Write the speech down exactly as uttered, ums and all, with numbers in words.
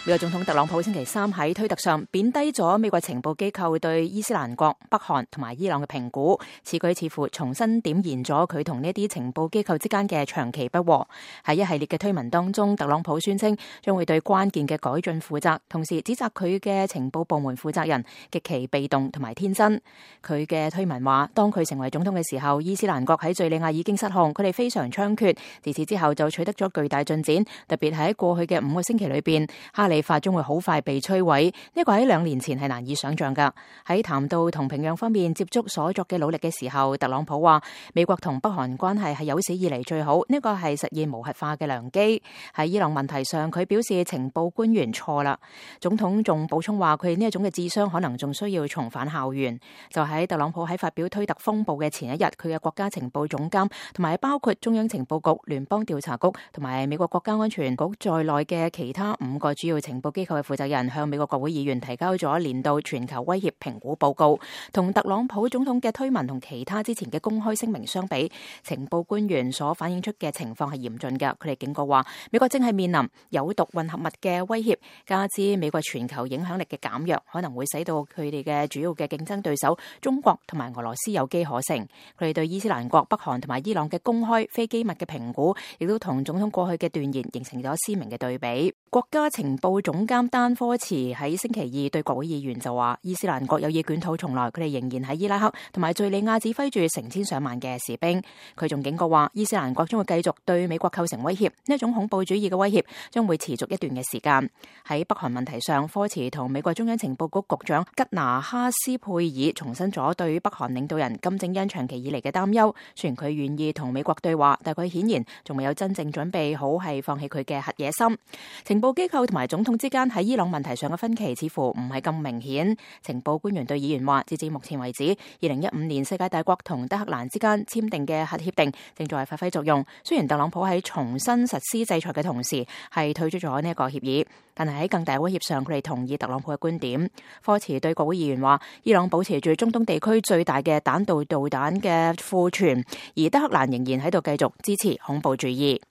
美國總統特朗普星期三喺推特上貶低咗美國情報機構對伊斯蘭國、北韓同埋伊朗嘅評估，此舉似乎重新點燃咗佢同呢啲情報機構之間嘅長期不和。喺一系列嘅推文當中，特朗普宣稱將會對關鍵嘅改進負責，同時指責佢嘅情報部門負責人極其被動同埋天真。佢嘅推文話，當佢成為總統嘅時候，伊斯蘭國喺敘利亞已經失控，佢哋非常猖獗。自此之後就取得咗巨大進展，特別喺過去嘅五個星期裏邊，哈里發將會好快被摧毀，呢個喺兩年前係難以想象噶。喺談到同平壤方面接觸所作嘅努力嘅時候，特朗普話美國同北韓關係係有史以嚟最好，呢個係實現無核化嘅良機。喺伊朗問題上，佢表示情報官員錯啦。總統仲補充話，佢哋呢一種嘅智商可能仲需要重返校園。就喺特朗普喺發表推特風暴嘅前一日，佢嘅國家情報總監同埋包括中央情報局、聯邦調查局同埋美國國家安全局在內嘅其他五個主要情報機構嘅負責人向美國國會議員提交咗年度全球威脅評估報告。同特朗普總統嘅推文同其他之前嘅公開聲明相比，情報官員所反映出嘅情況係嚴峻嘅。佢哋警告話，美國正係面臨有毒混合物嘅威脅，加之美國全球影響力嘅減弱，可能會使到佢哋嘅主要嘅競爭對手中國同埋俄羅斯有機可乘。佢哋對伊斯蘭國、北韓同埋伊朗嘅公開非機密嘅評估，亦都同總統過去嘅斷言形成咗鮮明嘅對比。國家情報總監丹科茨喺星期二對國會議員就話，伊斯蘭國有意捲土重來，佢哋仍然喺伊拉克同埋敘利亞指揮住成千上萬嘅士兵。佢仲警告話，伊斯蘭國將會繼續對美國構成威脅，呢一種恐怖主義嘅威脅將會持續一段嘅時間。喺北韓問題上，科茨同美國中央情報局局長吉拿哈斯佩爾重申咗對於北韓領導人金正恩長期以嚟嘅擔憂。雖然佢願意同美國對話，但佢顯然仲未有真正準備好係放棄佢嘅核野心。情報機構同埋總統之間喺伊朗問題上嘅分歧似乎唔係咁明顯。情報官員對議員話，截至目前為止，二零一五年世界大國同德黑蘭之間簽訂嘅核協定正在發揮作用。雖然特朗普喺重新實施制裁嘅同時係退出咗呢一個協議，但係喺更大威脅上，佢哋同意特朗普嘅觀點。科茨對國會議員話，伊朗保持住中東地區最大嘅彈道導彈嘅庫存，而德黑蘭仍然喺度繼續支持恐怖主義。